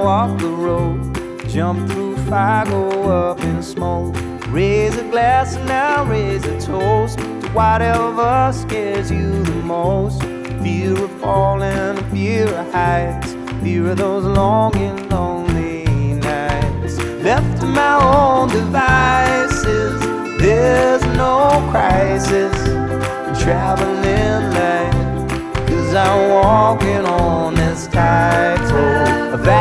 walk the road, jump through fire, go up in smoke. Raise a glass and now raise a toast to whatever scares you the most. Fear of falling, fear of heights, fear of those long and lonely nights. Left to my own devices, there's no crisis. Traveling light, 'cause I'm walking on this tight